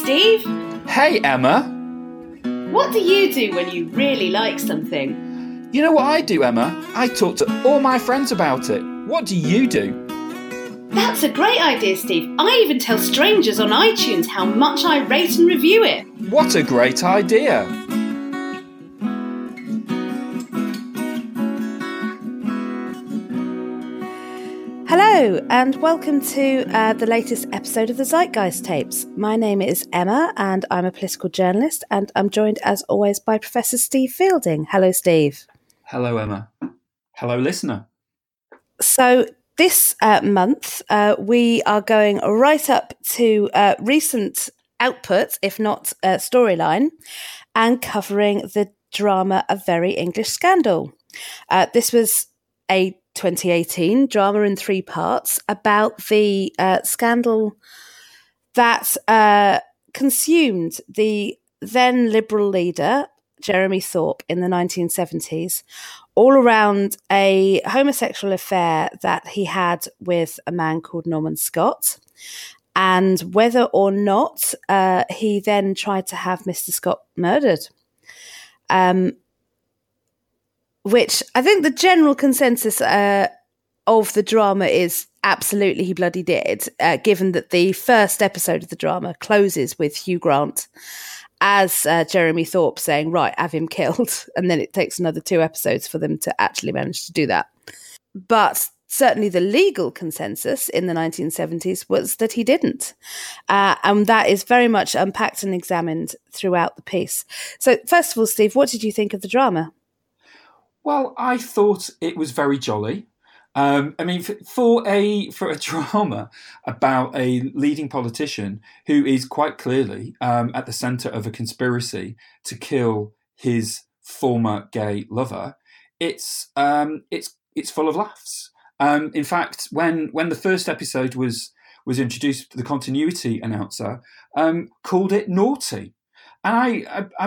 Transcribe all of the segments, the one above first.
Steve. Hey, Emma. What do you do when you really like something? You know what I do, Emma? I talk to all my friends about it. What do you do? That's a great idea, Steve. I even tell strangers on iTunes how much I rate and review it. What a great idea! Hello and welcome to the latest episode of the Zeitgeist Tapes. My name is Emma and I'm a political journalist, and I'm joined as always by Professor Steve Fielding. Hello, Steve. Hello, Emma. Hello, listener. So this month we are going right up to recent output, if not storyline, and covering the drama A Very English Scandal. This was a 2018 drama in 3 parts about the scandal that consumed the then Liberal leader, Jeremy Thorpe, in the 1970s, all around a homosexual affair that he had with a man called Norman Scott, and whether or not he then tried to have Mr. Scott murdered. Which I think the general consensus of the drama is absolutely he bloody did, given that the first episode of the drama closes with Hugh Grant as Jeremy Thorpe saying, right, have him killed. And then it takes another 2 episodes for them to actually manage to do that. But certainly the legal consensus in the 1970s was that he didn't. And that is very much unpacked and examined throughout the piece. So first of all, Steve, what did you think of the drama? Well, I thought it was very jolly. For a drama about a leading politician who is quite clearly at the centre of a conspiracy to kill his former gay lover, it's full of laughs. In fact, when the first episode was introduced, the continuity announcer called it naughty. And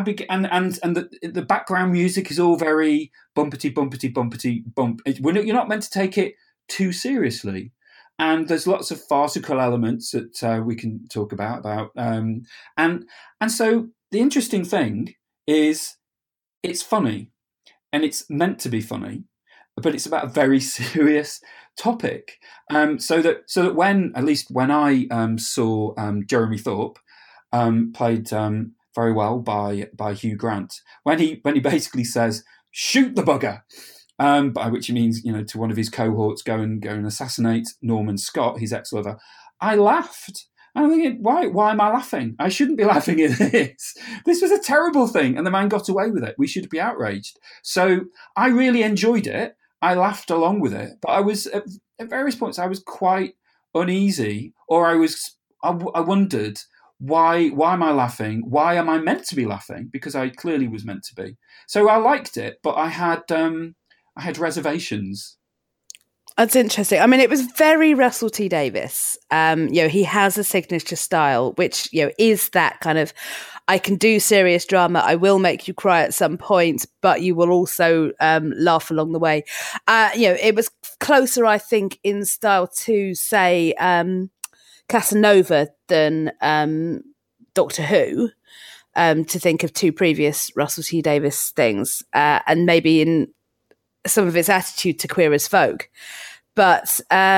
the background music is all very bumpety bump. You're not meant to take it too seriously, and there's lots of farcical elements that we can talk about. And so the interesting thing is, it's funny, and it's meant to be funny, but it's about a very serious topic. So that when I saw Jeremy Thorpe played very well by Hugh Grant, when he basically says, shoot the bugger, by which he means, to one of his cohorts, go and assassinate Norman Scott, his ex-lover, I laughed. And I'm thinking, why am I laughing? I shouldn't be laughing at this. This was a terrible thing, and the man got away with it. We should be outraged. So I really enjoyed it. I laughed along with it, but I was at various points I was quite uneasy, or I wondered, why am I laughing? Why am I meant to be laughing? Because I clearly was meant to be. So I liked it, but I had reservations. That's interesting. I mean, it was very Russell T Davies. He has a signature style, which is that kind of, I can do serious drama. I will make you cry at some point, but you will also laugh along the way. It was closer, I think, in style to say Casanova than Doctor Who, to think of 2 previous Russell T Davies things, and maybe in some of its attitude to Queer as Folk. But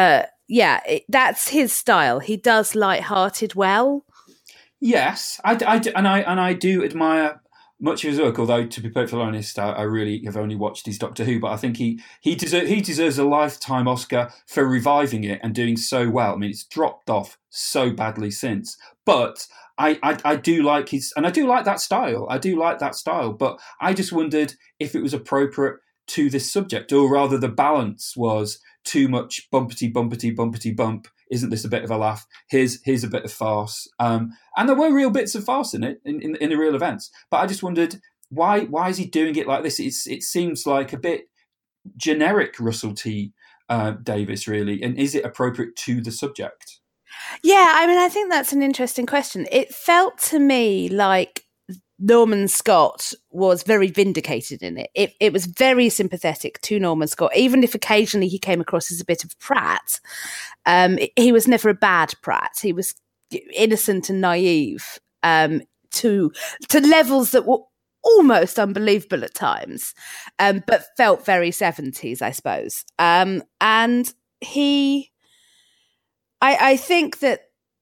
that's his style. He does light-hearted well. Yes, I do admire much of his work, although, to be perfectly honest, I really have only watched his Doctor Who, but I think he deserves a lifetime Oscar for reviving it and doing so well. I mean, it's dropped off so badly since. But I do like and I do like that style. But I just wondered if it was appropriate to this subject, or rather the balance was too much bumpety bump. Isn't this a bit of a laugh? Here's a bit of farce. And there were real bits of farce in it, in the real events. But I just wondered, why is he doing it like this? It seems like a bit generic Russell T Davies, really. And is it appropriate to the subject? Yeah, I mean, I think that's an interesting question. It felt to me like Norman Scott was very vindicated in it. It was very sympathetic to Norman Scott, even if occasionally he came across as a bit of prat. He was never a bad prat. He was innocent and naive. to levels that were almost unbelievable at times, but felt very 70s, I suppose. And I think that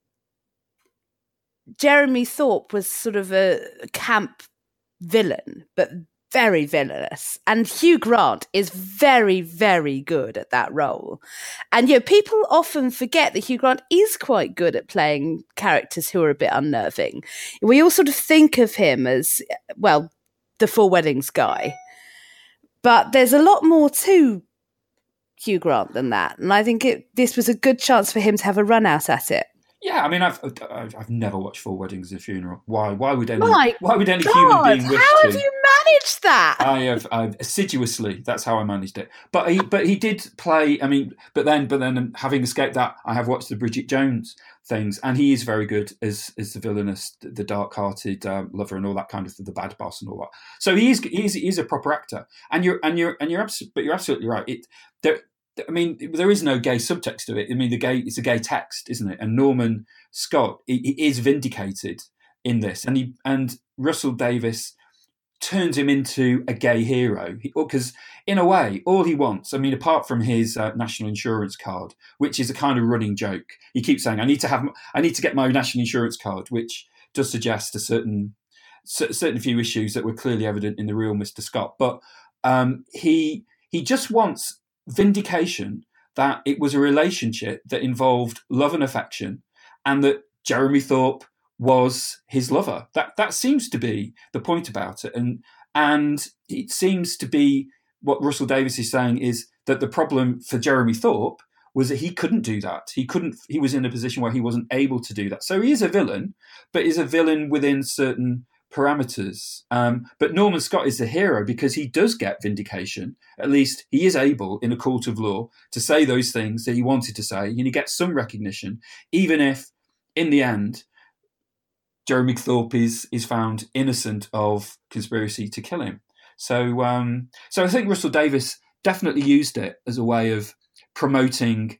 Jeremy Thorpe was sort of a camp villain, but very villainous. And Hugh Grant is very, very good at that role. And people often forget that Hugh Grant is quite good at playing characters who are a bit unnerving. We all sort of think of him as, well, the Four Weddings guy. But there's a lot more to Hugh Grant than that. And I think this was a good chance for him to have a run out at it. Yeah, I mean, I've never watched Four Weddings and a Funeral. Why would any human being wish how to? Have you managed that? I've assiduously. That's how I managed it. But he did play. I mean, but then having escaped that, I have watched the Bridget Jones things, and he is very good as the villainous, the dark-hearted lover, and all that kind of the bad boss and all that. So he's a proper actor, and you're absolutely right. There is no gay subtext to it. I mean, it's a gay text, isn't it? And Norman Scott he is vindicated in this, and Russell Davies turns him into a gay hero because, in a way, all he wants. I mean, apart from his national insurance card, which is a kind of running joke, he keeps saying, "I need to get my national insurance card," which does suggest a certain few issues that were clearly evident in the real Mr. Scott. But he just wants vindication that it was a relationship that involved love and affection, and that Jeremy Thorpe was his lover. That seems to be the point about it, and it seems to be what Russell Davies is saying is that the problem for Jeremy Thorpe was that he couldn't do that. He was in a position where he wasn't able to do that. So he is a villain, but is a villain within certain parameters. But Norman Scott is the hero because he does get vindication. At least he is able, in a court of law, to say those things that he wanted to say, and he gets some recognition, even if, in the end, Jeremy Thorpe is found innocent of conspiracy to kill him. So I think Russell Davies definitely used it as a way of promoting,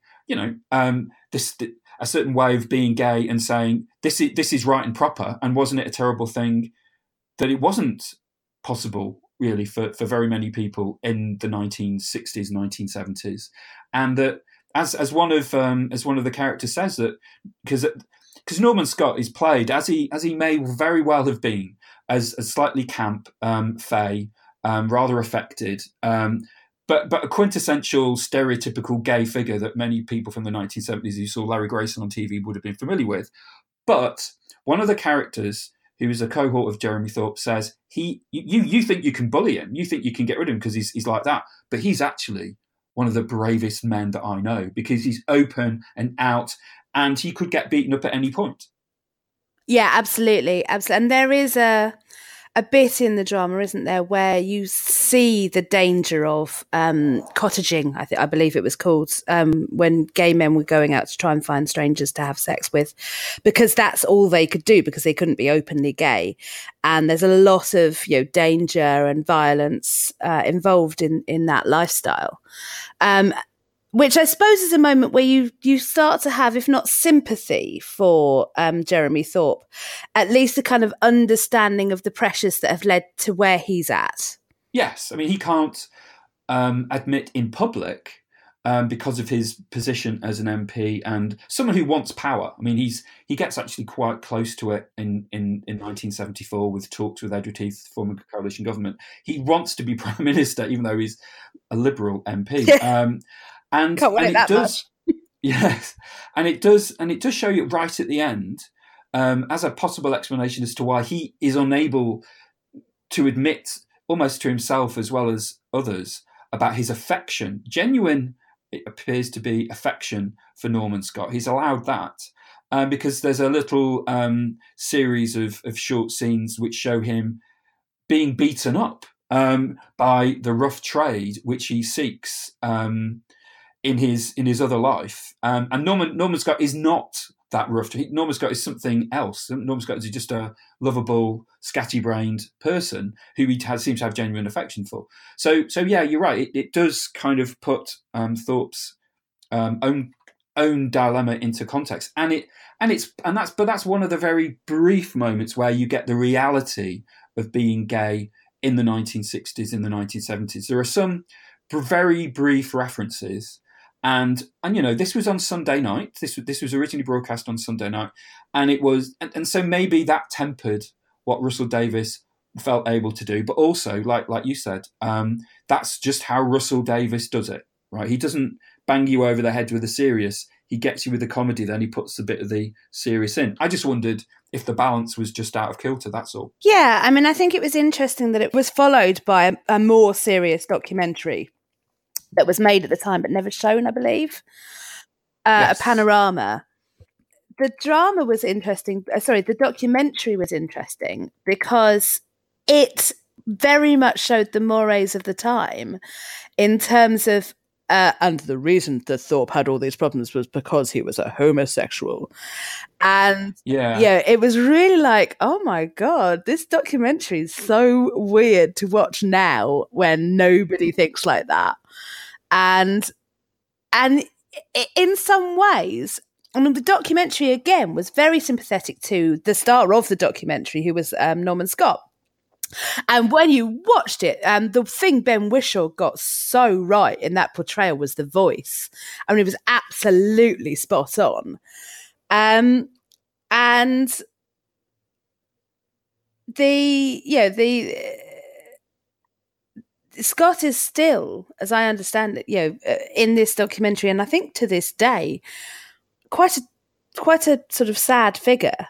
a certain way of being gay and saying this is right and proper, and wasn't it a terrible thing that it wasn't possible really for very many people in the 1960s, 1970s, and that as one of the characters says, that because Norman Scott is played as he may very well have been, as a slightly camp, fey, rather affected, but a quintessential stereotypical gay figure that many people from the 1970s who saw Larry Grayson on TV would have been familiar with. But one of the characters, who is a cohort of Jeremy Thorpe, says you think you can bully him, you think you can get rid of him because he's like that, but he's actually one of the bravest men that I know because he's open and out, and he could get beaten up at any point. Yeah, absolutely. And there is a bit in the drama, isn't there, where you see the danger of cottaging, I believe it was called, when gay men were going out to try and find strangers to have sex with, because that's all they could do, because they couldn't be openly gay. And there's a lot of danger and violence involved in that lifestyle. Which I suppose is a moment where you start to have, if not sympathy for Jeremy Thorpe, at least a kind of understanding of the pressures that have led to where he's at. Yes, I mean, he can't admit in public because of his position as an MP and someone who wants power. I mean, he gets actually quite close to it in 1974 with talks with Edward Heath, forming a coalition government. He wants to be Prime Minister, even though he's a Liberal MP. And it does, yes, and it does show you right at the end as a possible explanation as to why he is unable to admit, almost to himself as well as others, about his affection. Genuine, it appears to be, affection for Norman Scott. He's allowed that because there's a little series of short scenes which show him being beaten up by the rough trade which he seeks. In his other life, and Norman Scott is not that rough. Norman Scott is something else. Norman Scott is just a lovable, scatty-brained person who he seems to have genuine affection for. So yeah, you're right. It does kind of put Thorpe's own own dilemma into context, and that's one of the very brief moments where you get the reality of being gay in the 1960s, in the 1970s. There are some very brief references, and this was on Sunday night. This was originally broadcast on Sunday night, and it was, and so maybe that tempered what Russell Davies felt able to do, but also, like you said, that's just how Russell Davies does it, right? He doesn't bang you over the head with the serious. He gets you with the comedy, then he puts a bit of the serious in. I just wondered if the balance was just out of kilter, that's all. Yeah, I mean, I think it was interesting that it was followed by a more serious documentary that was made at the time but never shown, I believe. Yes. A Panorama. The drama was interesting. The documentary was interesting because it very much showed the mores of the time in terms of, and the reason that Thorpe had all these problems was because he was a homosexual. And it was really like, oh my God, this documentary is so weird to watch now when nobody thinks like that. And in some ways, I mean, the documentary, again, was very sympathetic to the star of the documentary, who was Norman Scott. And when you watched it, the thing Ben Whishaw got so right in that portrayal was the voice. I mean, it was absolutely spot on. And Scott is still, as I understand it, in this documentary, and I think to this day, quite a sort of sad figure.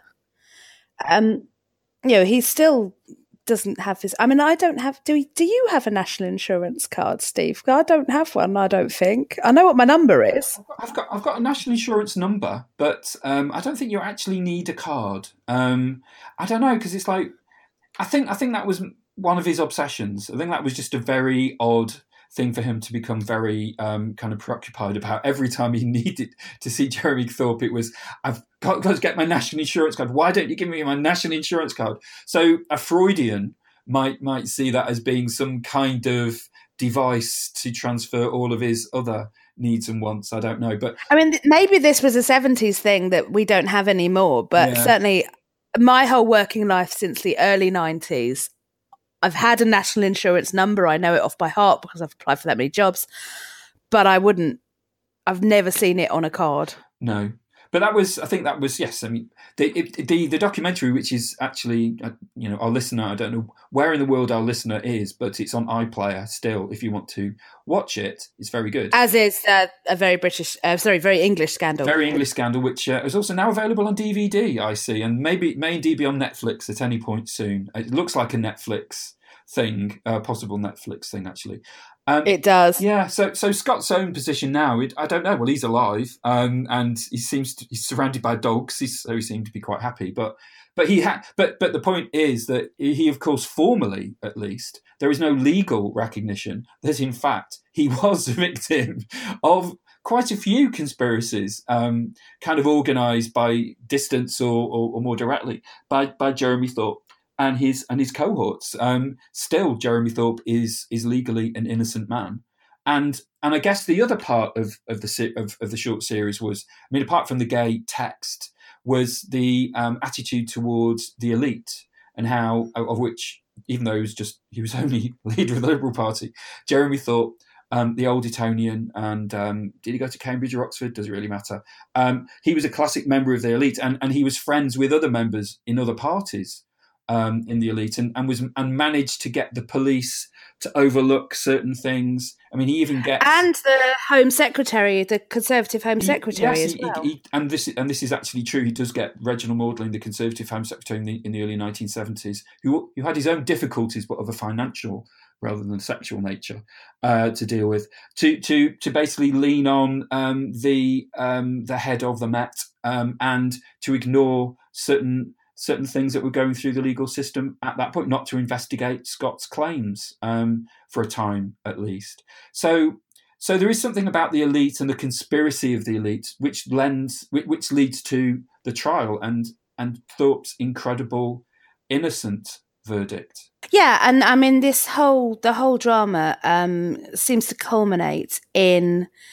He still doesn't have his. I mean, I don't have. Do you have a national insurance card, Steve? I don't have one. I don't think. I know what my number is. I've got a national insurance number, but I don't think you actually need a card. I don't know, because it's like I think that was one of his obsessions. I think that was just a very odd thing for him to become very kind of preoccupied about. Every time he needed to see Jeremy Thorpe, it was, I've got to get my national insurance card. Why don't you give me my national insurance card? So a Freudian might see that as being some kind of device to transfer all of his other needs and wants. I don't know. But I mean, maybe this was a 70s thing that we don't have anymore, but certainly my whole working life since the early 90s, I've had a national insurance number. I know it off by heart because I've applied for that many jobs, but I've never seen it on a card. No, but I think that was, yes. I mean, the documentary, which is actually, our listener, I don't know where in the world our listener is, but it's on iPlayer still. If you want to watch it, it's very good. As is a very very English Scandal. Very English Scandal, which is also now available on DVD, I see, and may indeed be on Netflix at any point soon. It looks like a Netflix thing, possible Netflix thing, actually. It does. Yeah, so Scott's own position now, I don't know. Well, he's alive, and he's surrounded by dogs, so he seemed to be quite happy. But the point is that he, of course, formally at least, there is no legal recognition that in fact he was a victim of quite a few conspiracies, kind of organised by distance or more directly by Jeremy Thorpe and his cohorts. Still, Jeremy Thorpe is legally an innocent man, and I guess the other part of the short series was, I mean, apart from the gay text, was the attitude towards the elite, and how, of which, even though he was only leader of the Liberal Party, Jeremy Thorpe, the old Etonian, and did he go to Cambridge or Oxford? Does it really matter? He was a classic member of the elite, and he was friends with other members in other parties in the elite, and managed to get the police to overlook certain things. I mean, he even gets, and the Home Secretary, the Conservative Home Secretary as well. And this is actually true. He does get Reginald Maudling, the Conservative Home Secretary in the early 1970s, who had his own difficulties, but of a financial rather than sexual nature, to deal with, to basically lean on the head of the Met, and to ignore certain things that were going through the legal system at that point, not to investigate Scott's claims for a time at least. So there is something about the elite and the conspiracy of the elite which leads to the trial and Thorpe's incredible innocent verdict. Yeah, and I mean, the whole drama seems to culminate in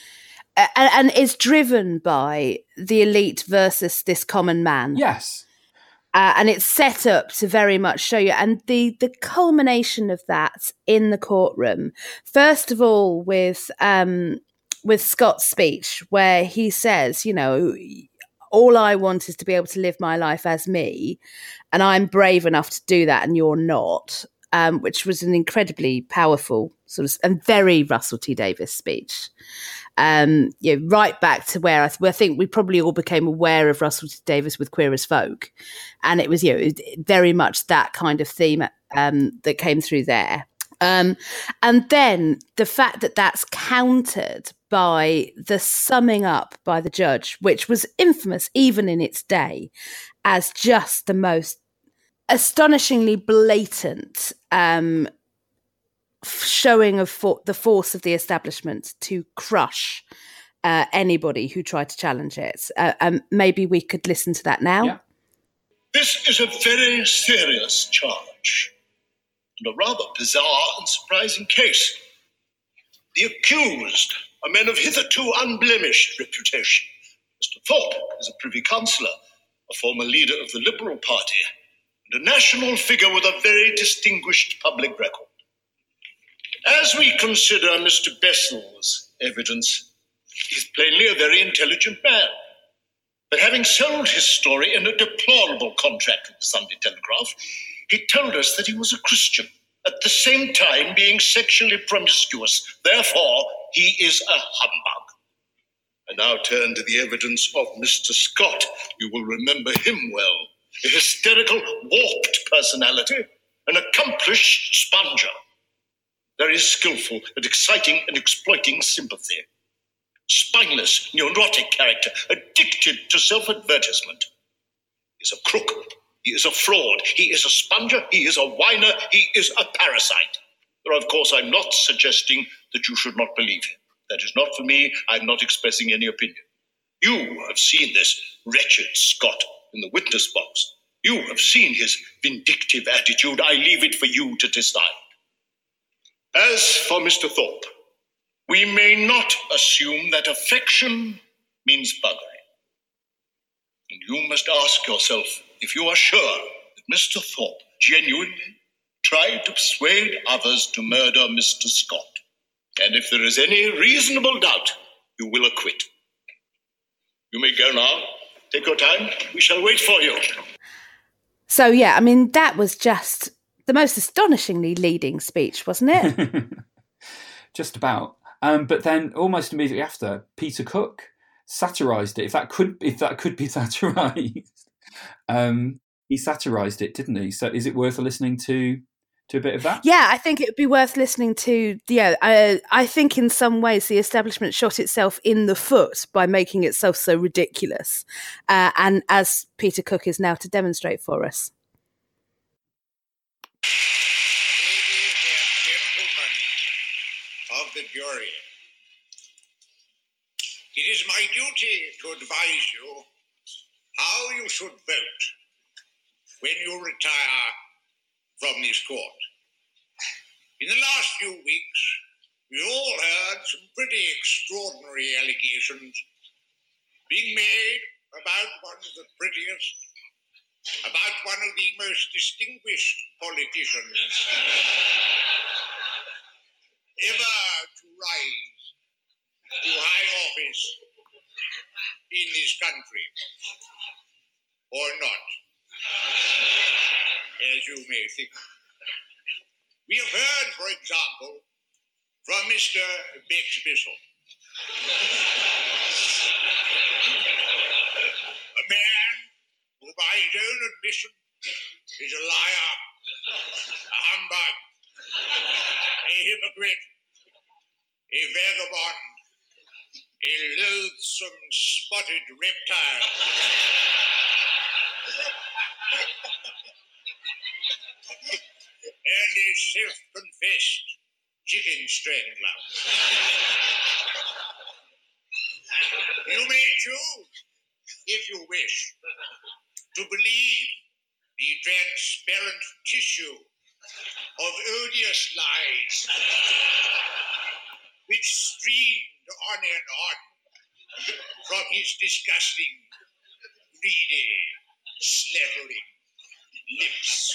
and is driven by the elite versus this common man. Yes. And it's set up to very much show you. And the culmination of that in the courtroom, first of all, with Scott's speech, where he says, you know, all I want is to be able to live my life as me, and I'm brave enough to do that, and you're not. Which was an incredibly powerful sort of and very Russell T Davies speech. Right back to where I think we probably all became aware of Russell T Davies with Queer as Folk, and it was very much that kind of theme that came through there. And then the fact that that's countered by the summing up by the judge, which was infamous even in its day, as just the most astonishingly blatant showing of the force of the establishment to crush anybody who tried to challenge it. Maybe we could listen to that now. Yeah. This is a very serious charge and a rather bizarre and surprising case. The accused are men of hitherto unblemished reputation. Mr. Thorpe is a Privy Councillor, a former leader of the Liberal Party, and a national figure with a very distinguished public record. As we consider Mr. Bessel's evidence, he's plainly a very intelligent man. But having sold his story in a deplorable contract with the Sunday Telegraph, he told us that he was a Christian, at the same time being sexually promiscuous. Therefore, he is a humbug. I now turn to the evidence of Mr. Scott. You will remember him well. A hysterical, warped personality, an accomplished sponger. Very skillful at exciting and exploiting sympathy. Spineless, neurotic character, addicted to self-advertisement. He is a crook. He is a fraud. He is a sponger. He is a whiner. He is a parasite. Though, of course, I'm not suggesting that you should not believe him. That is not for me. I'm not expressing any opinion. You have seen this wretched Scott in the witness box. You have seen his vindictive attitude. I leave it for you to decide. As for Mr. Thorpe, we may not assume that affection means buggery. And you must ask yourself if you are sure that Mr. Thorpe genuinely tried to persuade others to murder Mr. Scott. And if there is any reasonable doubt, you will acquit. You may go now. Take your time. We shall wait for you. So, yeah, I mean, that was just the most astonishingly leading speech, wasn't it? Just about. But then almost immediately after, Peter Cook satirised it. If that could be satirised. He satirised it, didn't he? So is it worth listening to a bit of that? Yeah, I think it would be worth listening to. Yeah, I think in some ways the establishment shot itself in the foot by making itself so ridiculous. And as Peter Cook is now to demonstrate for us. Ladies and gentlemen of the jury, it is my duty to advise you how you should vote when you retire from this court. In the last few weeks, we all heard some pretty extraordinary allegations being made about one of the prettiest, about one of the most distinguished politicians ever to rise to high office in this country, or not, as you may think. We have heard, for example, from Mr. Bex Bissell, a man who, by his own admission, is a liar, a humbug, a hypocrite, a vagabond, a loathsome spotted reptile. And a self-confessed chicken strangler. You may choose, if you wish, to believe the transparent tissue of odious lies which streamed on and on his disgusting, greedy, slavering lips.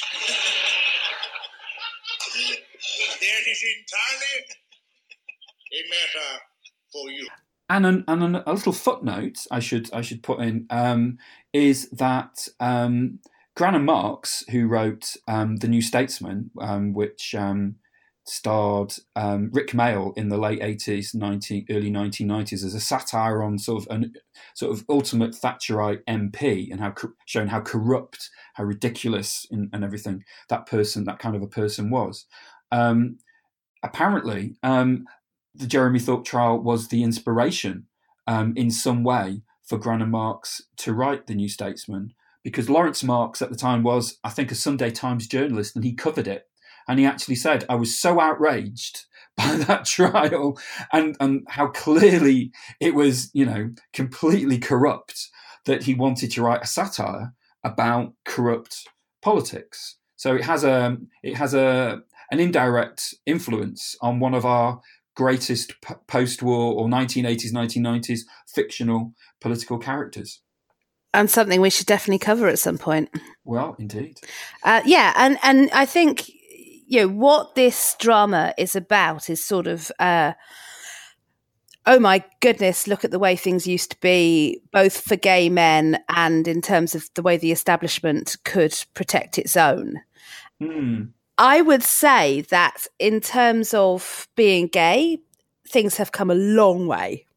That is entirely a matter for you. And a little footnote I should put in is that Granna Marks, who wrote The New Statesman, which starred Rick Mayall in the late 80s, early 1990s as a satire on sort of ultimate Thatcherite MP and showing how corrupt, how ridiculous and everything that kind of a person was. Apparently, the Jeremy Thorpe trial was the inspiration in some way for Granna Marks to write The New Statesman, because Lawrence Marks at the time was, I think, a Sunday Times journalist, and he covered it. And he actually said, I was so outraged by that trial and how clearly it was, completely corrupt, that he wanted to write a satire about corrupt politics. So it has an indirect influence on one of our greatest post-war or 1980s, 1990s fictional political characters. And something we should definitely cover at some point. Well, indeed. And I think, what this drama is about is sort of, oh my goodness, look at the way things used to be, both for gay men and in terms of the way the establishment could protect its own. Mm. I would say that in terms of being gay, things have come a long way.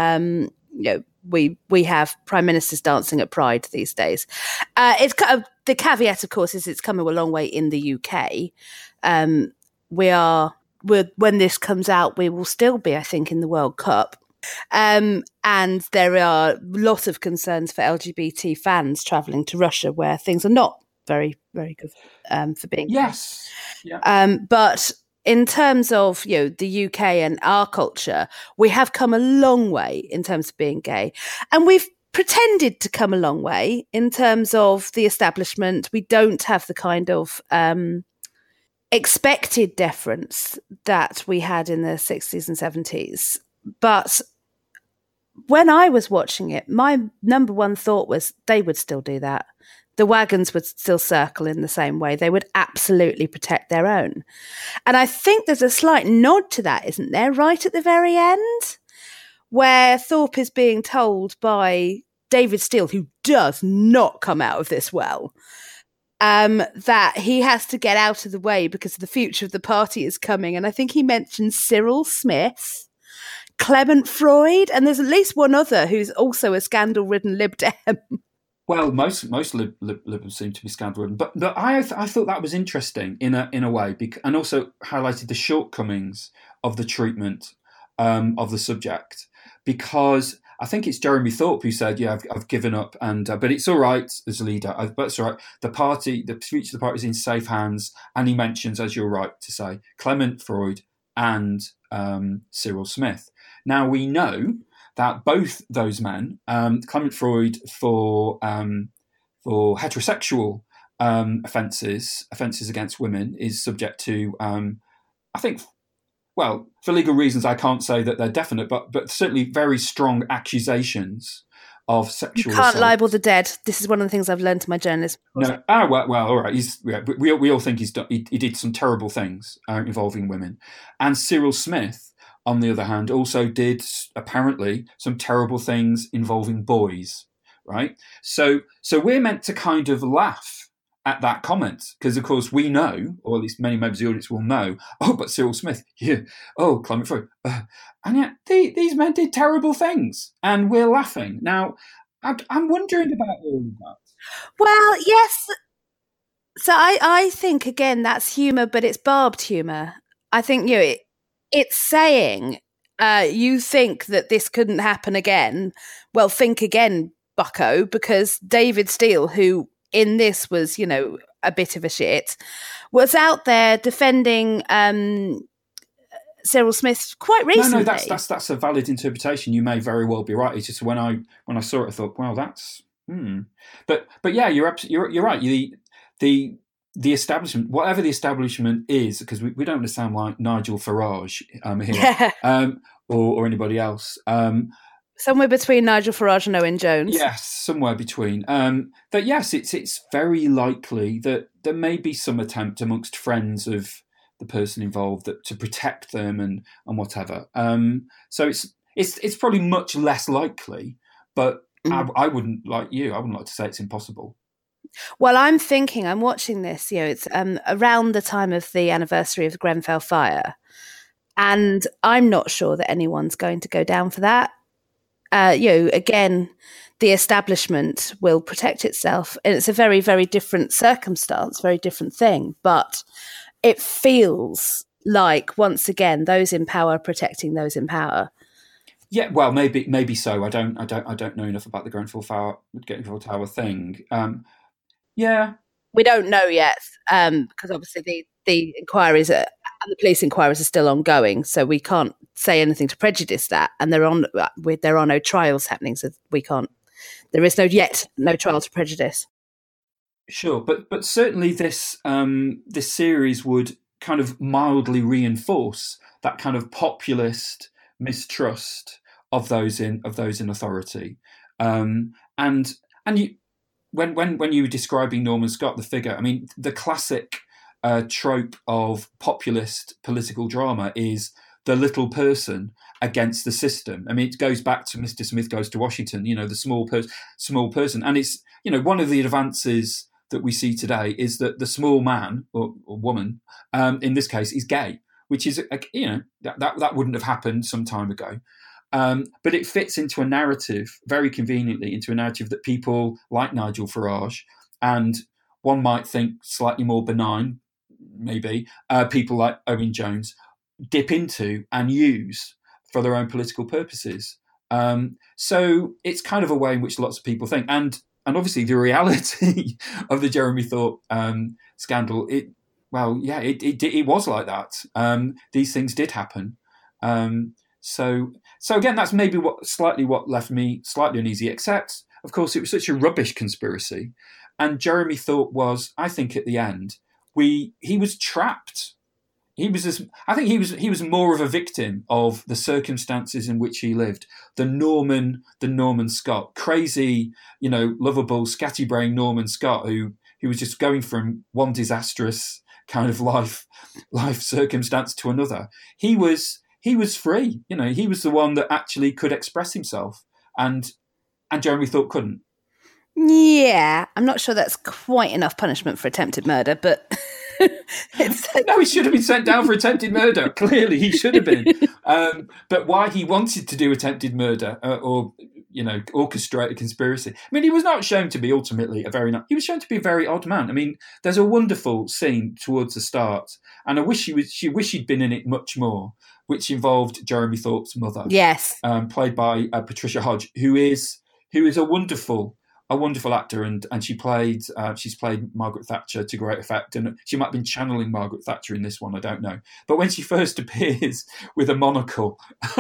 We have prime ministers dancing at Pride these days. The caveat, of course, is it's come a long way in the UK. When this comes out, we will still be, I think, in the World Cup. And there are lots of concerns for LGBT fans travelling to Russia, where things are not very, very good for being. Yes. Yeah. But in terms of the UK and our culture, we have come a long way in terms of being gay, and we've pretended to come a long way in terms of the establishment. We don't have the kind of expected deference that we had in the 60s and 70s. But when I was watching it, my number one thought was they would still do that. The wagons would still circle in the same way. They would absolutely protect their own. And I think there's a slight nod to that, isn't there, right at the very end, where Thorpe is being told by David Steele, who does not come out of this well, that he has to get out of the way because the future of the party is coming. And I think he mentions Cyril Smith, Clement Freud, and there's at least one other who's also a scandal-ridden Lib Dem. Well, most liberals seem to be scandal-ridden, but I thought that was interesting in a way, and also highlighted the shortcomings of the treatment of the subject, because I think it's Jeremy Thorpe who said, "Yeah, I've given up, but it's all right as a leader. But it's all right. The future of the party is in safe hands." And he mentions, as you're right to say, Clement Freud and Cyril Smith. Now we know that both those men, Clement Freud for heterosexual offences against women, is subject to, I think, well, for legal reasons, I can't say that they're definite, but certainly very strong accusations of sexual assault. You can't libel the dead. This is one of the things I've learned in my journalism. No, well, all right. We all think he did some terrible things involving women, and Cyril Smith, on the other hand, also did apparently some terrible things involving boys, right? So we're meant to kind of laugh at that comment because, of course, we know, or at least many members of the audience will know, but Cyril Smith, yeah, Clement Freud. And yet these men did terrible things and we're laughing. Now, I'm wondering about all of that. Well, yes. So I think, again, that's humour, but it's barbed humour. I think, it's saying, you think that this couldn't happen again. Well, think again, bucko, because David Steele, who in this was, a bit of a shit, was out there defending Cyril Smith quite recently. No, that's a valid interpretation. You may very well be right. It's just when I saw it, I thought, well, that's But yeah, you're right. The establishment, whatever the establishment is, because we don't want to sound like Nigel Farage here, or anybody else. Somewhere between Nigel Farage and Owen Jones. Yes, somewhere between. But yes, it's very likely that there may be some attempt amongst friends of the person involved to protect them and whatever. So it's probably much less likely, but I wouldn't, like you, I wouldn't like to say it's impossible. Well, I'm watching this, it's around the time of the anniversary of the Grenfell fire, and I'm not sure that anyone's going to go down for that. Again, the establishment will protect itself, and it's a very, very different circumstance, very different thing. But it feels like, once again, those in power protecting those in power. Yeah, well, maybe so. I don't know enough about the Grenfell Tower thing. Yeah, we don't know yet, because obviously the inquiries and the police inquiries are still ongoing, so we can't say anything to prejudice that. And there are no trials happening, so we can't. There is no trial to prejudice. Sure, but certainly this series would kind of mildly reinforce that kind of populist mistrust of those in authority, and you. When you were describing Norman Scott, the figure, I mean, the classic trope of populist political drama is the little person against the system. I mean, it goes back to Mr. Smith Goes to Washington, the small person. And it's, one of the advances that we see today is that the small man or woman, in this case, is gay, which is, that wouldn't have happened some time ago. But it fits into a narrative, very conveniently, into a narrative that people like Nigel Farage and one might think slightly more benign, maybe, people like Owen Jones dip into and use for their own political purposes. So it's kind of a way in which lots of people think. And obviously the reality of the Jeremy Thorpe scandal, it was like that. These things did happen. So again, that's maybe what left me slightly uneasy, except, of course, it was such a rubbish conspiracy. And Jeremy Thorpe was, I think, at the end, he was trapped. He was more of a victim of the circumstances in which he lived. The Norman Scott, crazy, lovable, scattybrained Norman Scott, who was just going from one disastrous kind of life circumstance to another. He was free. He was the one that actually could express himself, and Jeremy Thorpe couldn't. Yeah, I'm not sure that's quite enough punishment for attempted murder, but no, he should have been sent down for attempted murder. Clearly, he should have been. But why he wanted to do attempted murder or orchestrate a conspiracy? I mean, he was not shown to be ultimately he was shown to be a very odd man. I mean, there's a wonderful scene towards the start, and I wish she'd been in it much more, which involved Jeremy Thorpe's mother. Yes, played by Patricia Hodge, who is a wonderful actor, and she's played Margaret Thatcher to great effect, and she might have been channeling Margaret Thatcher in this one, I don't know. But when she first appears with a monocle,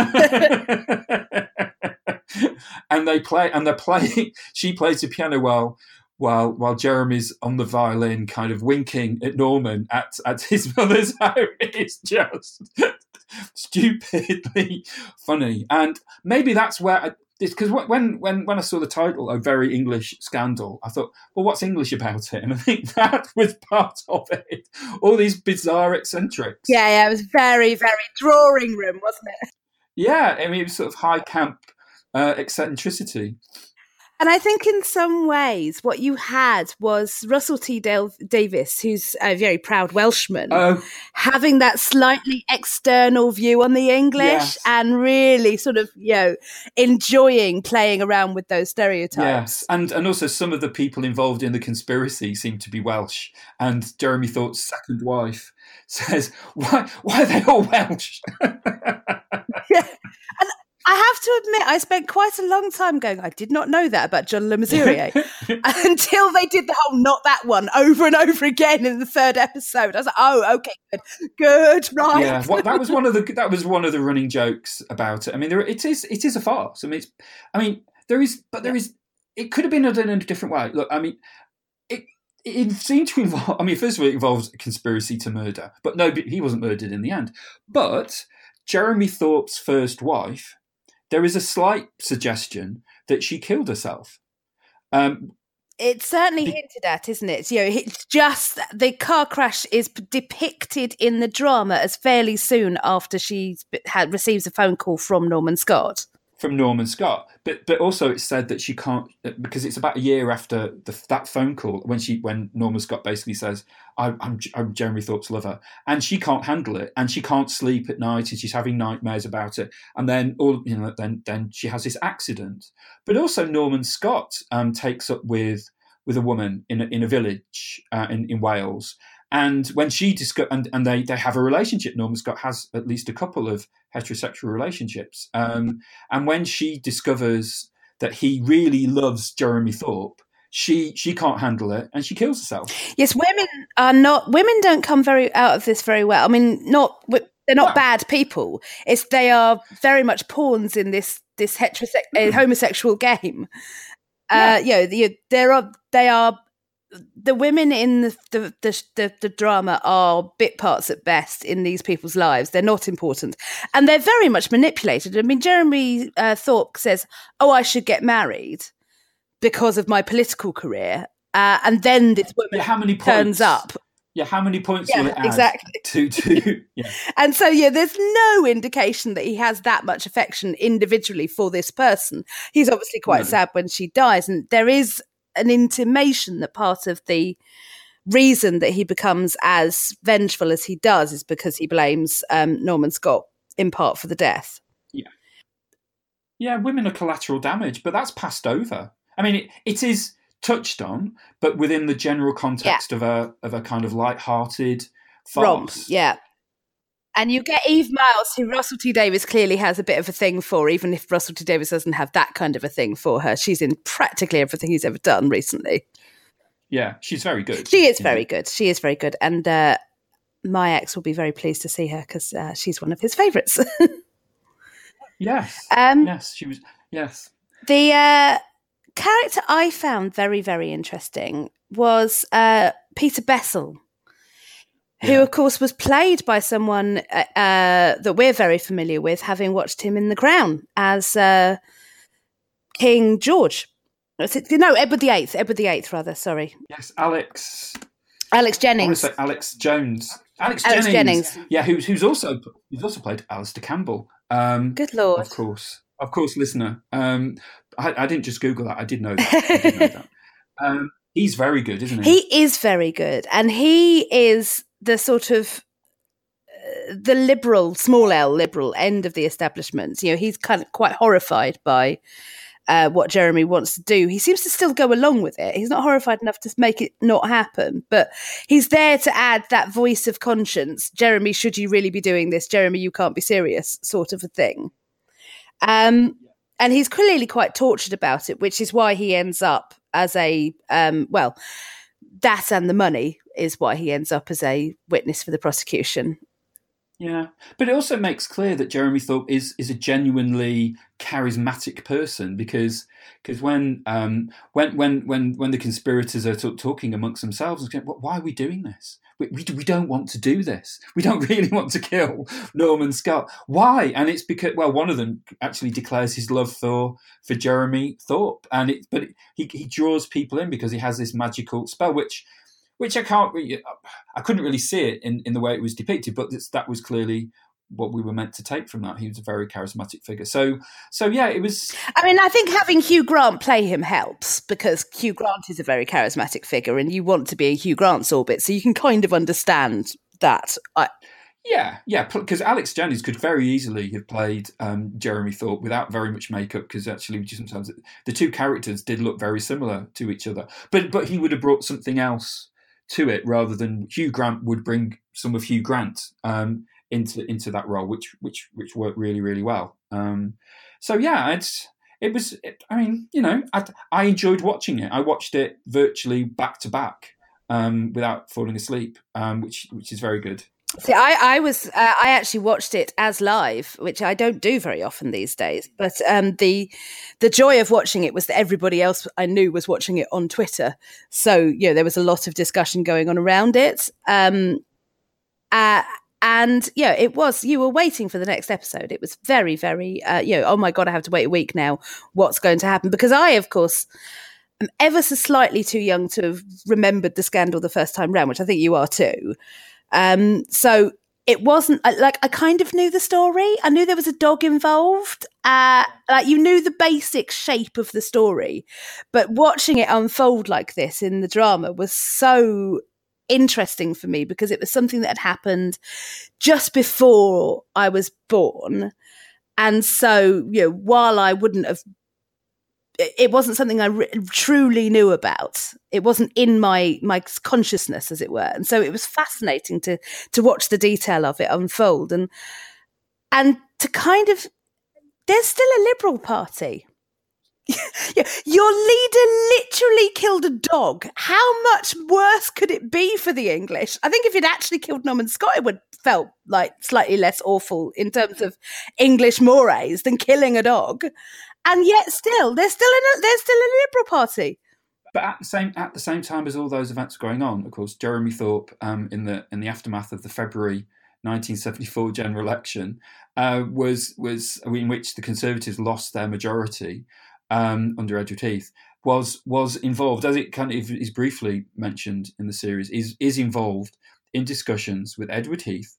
she plays the piano while Jeremy's on the violin, kind of winking at Norman at his mother's home. It's just stupidly funny, and maybe that's where. Because when I saw the title, A Very English Scandal, I thought, well, what's English about it? And I think that was part of it. All these bizarre eccentrics. Yeah, it was very, very drawing room, wasn't it? Yeah, I mean, it was sort of high camp eccentricity. And I think in some ways what you had was Russell T Davies, who's a very proud Welshman, having that slightly external view on the English and really sort of, enjoying playing around with those stereotypes. Yes, and also some of the people involved in the conspiracy seem to be Welsh. And Jeremy Thorpe's second wife says, why are they all Welsh? Yeah. And I have to admit, I spent quite a long time going, I did not know that about John Le Mesurier until they did the whole not that one over and over again in the third episode. I was like, oh, okay, good, right. Yeah, well, that was one of the running jokes about it. I mean, it is a farce. I mean, there is. It could have been done in a different way. Look, I mean, it seemed to involve. I mean, first of all, it involves a conspiracy to murder, but no, he wasn't murdered in the end. But Jeremy Thorpe's first wife there is a slight suggestion that she killed herself. It's certainly hinted at, isn't it? It's just the car crash is depicted in the drama as fairly soon after she receives a phone call from Norman Scott. But also it's said that she can't, because it's about a year after that phone call when Norman Scott basically says, I'm Jeremy Thorpe's lover, and she can't handle it, and she can't sleep at night, and she's having nightmares about it, and then then she has this accident. But also Norman Scott takes up with a woman in a village in Wales. And when she and they have a relationship, Norman Scott has at least a couple of heterosexual relationships. And when she discovers that he really loves Jeremy Thorpe, she can't handle it and she kills herself. Yes, women don't come out of this very well. I mean, they're not bad people. They are very much pawns in this homosexual game. They are. The women in the drama are bit parts at best in these people's lives. They're not important. And they're very much manipulated. I mean, Jeremy Thorpe says, I should get married because of my political career. And then this woman turns up. Yeah, how many points will it add exactly. to yeah. And so, there's no indication that he has that much affection individually for this person. He's obviously quite sad when she dies. And there is an intimation that part of the reason that he becomes as vengeful as he does is because he blames Norman Scott in part for the death. Yeah, women are collateral damage, but that's passed over. I mean, it is touched on, but within the general context of a kind of light-hearted farce. Romp, and you get Eve Miles, who Russell T Davies clearly has a bit of a thing for, even if Russell T Davies doesn't have that kind of a thing for her. She's in practically everything he's ever done recently. Yeah, she's very good. She is very good. She is very good. And my ex will be very pleased to see her because she's one of his favourites. Yes. Yes, she was. Yes. The character I found very, very interesting was Peter Bessel, who, of course, was played by someone that we're very familiar with, having watched him in The Crown as King George. No, Edward VIII, rather, sorry. Yes, Alex Jennings. I want to say Alex Jones. Alex Jennings. Yeah, who's also played Alistair Campbell. Good Lord. Of course, listener. I didn't just Google that. I did know that. He's very good, isn't he? He is very good. And he is the sort of the liberal, small L liberal end of the establishment. He's kind of quite horrified by what Jeremy wants to do. He seems to still go along with it. He's not horrified enough to make it not happen, but he's there to add that voice of conscience. Jeremy, should you really be doing this? Jeremy, you can't be serious, sort of a thing. And he's clearly quite tortured about it, which is why he ends up as that and the money is why he ends up as a witness for the prosecution. Yeah, but it also makes clear that Jeremy Thorpe is a genuinely charismatic person because when the conspirators are talking amongst themselves, why are we doing this? We don't want to do this. We don't really want to kill Norman Scott. Why? And it's because one of them actually declares his love for Jeremy Thorpe, but he draws people in because he has this magical spell, which I couldn't really see it in the way it was depicted, but that was clearly what we were meant to take from that. He was a very charismatic figure. So yeah, it was. I mean, I think having Hugh Grant play him helps because Hugh Grant is a very charismatic figure, and you want to be in Hugh Grant's orbit, so you can kind of understand that. Yeah, because Alex Jennings could very easily have played Jeremy Thorpe without very much makeup, because actually sometimes the two characters did look very similar to each other, but he would have brought something else to it rather than Hugh Grant would bring some of Hugh Grant into that role, which worked really, really well. So yeah, I enjoyed watching it. I watched it virtually back to back without falling asleep, which is very good. See, I actually watched it as live, which I don't do very often these days. But the joy of watching it was that everybody else I knew was watching it on Twitter. So there was a lot of discussion going on around it. And And it was, you were waiting for the next episode. It was very, very, oh my God, I have to wait a week now. What's going to happen? Because I, of course, am ever so slightly too young to have remembered the scandal the first time round, which I think you are too. So it wasn't I kind of knew the story. I knew there was a dog involved. You knew the basic shape of the story, but watching it unfold like this in the drama was so interesting for me because it was something that had happened just before I was born. And so, while I wouldn't have, it wasn't something I truly knew about. It wasn't in my consciousness, as it were. And so it was fascinating to watch the detail of it unfold and to kind of, there's still a Liberal Party. Your leader literally killed a dog. How much worse could it be for the English? I think if he'd actually killed Norman Scott, it would felt like slightly less awful in terms of English mores than killing a dog. And yet, still, there's still a Liberal Party. But at the same time as all those events going on, of course, Jeremy Thorpe, in the aftermath of the February 1974 general election, was in which the Conservatives lost their majority under Edward Heath, was involved, as it kind of is briefly mentioned in the series, is involved in discussions with Edward Heath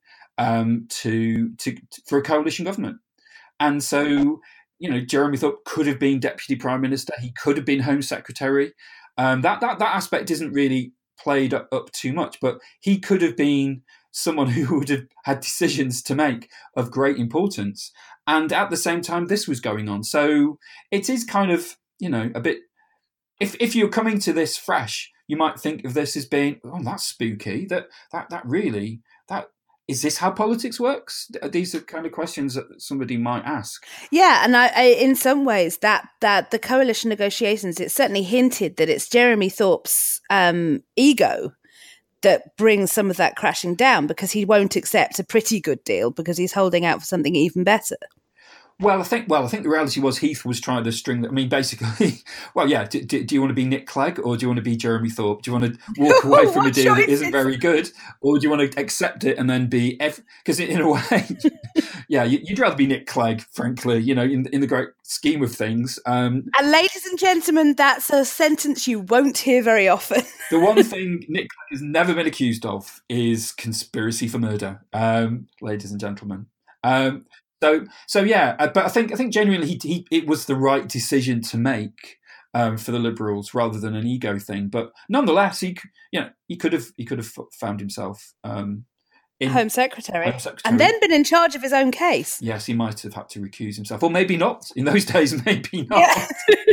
for a coalition government, and so. Jeremy Thorpe could have been Deputy Prime Minister. He could have been Home Secretary. That aspect isn't really played up too much, but he could have been someone who would have had decisions to make of great importance. And at the same time, this was going on. So it is kind of, a bit... If you're coming to this fresh, you might think of this as being, oh, that's spooky. That really... Is this how politics works? These are kind of questions that somebody might ask. Yeah, and I in some ways, that the coalition negotiations, it certainly hinted that it's Jeremy Thorpe's ego that brings some of that crashing down because he won't accept a pretty good deal because he's holding out for something even better. Well, I think the reality was Heath was trying to string that. I mean, basically, well, yeah. Do you want to be Nick Clegg or do you want to be Jeremy Thorpe? Do you want to walk away from a deal that isn't very good, or do you want to accept it and then be? Because in a way, yeah, you'd rather be Nick Clegg, frankly. In the great scheme of things. And ladies and gentlemen, that's a sentence you won't hear very often. The one thing Nick Clegg has never been accused of is conspiracy for murder, ladies and gentlemen. So yeah, but I think genuinely it was the right decision to make for the Liberals rather than an ego thing. But nonetheless, he could have found himself Home Secretary, and then been in charge of his own case. Yes, he might have had to recuse himself, or maybe not. In those days, maybe not. Yeah.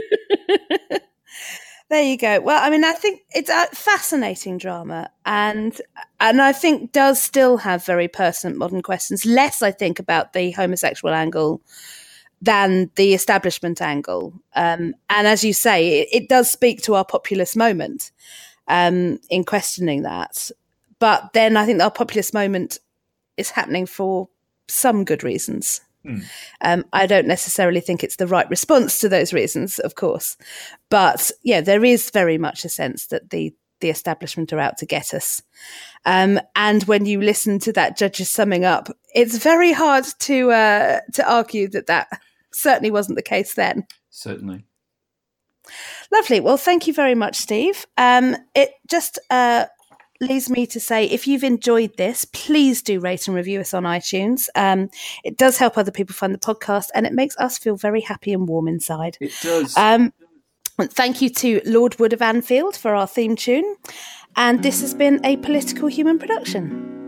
There you go. Well, I mean, I think it's a fascinating drama and I think does still have very pertinent modern questions, less, I think, about the homosexual angle than the establishment angle. And as you say, it does speak to our populist moment in questioning that. But then I think our populist moment is happening for some good reasons. I don't necessarily think it's the right response to those reasons, of course. But yeah, there is very much a sense that the establishment are out to get us. And when you listen to that judge's summing up, it's very hard to argue that certainly wasn't the case then. Certainly. Lovely. Well, thank you very much, Steve. It just leaves me to say, if you've enjoyed this, please do rate and review us on iTunes. It does help other people find the podcast, and it makes us feel very happy and warm inside. It does. Thank you to Lord Wood of Anfield for our theme tune. And this has been a Political Human production.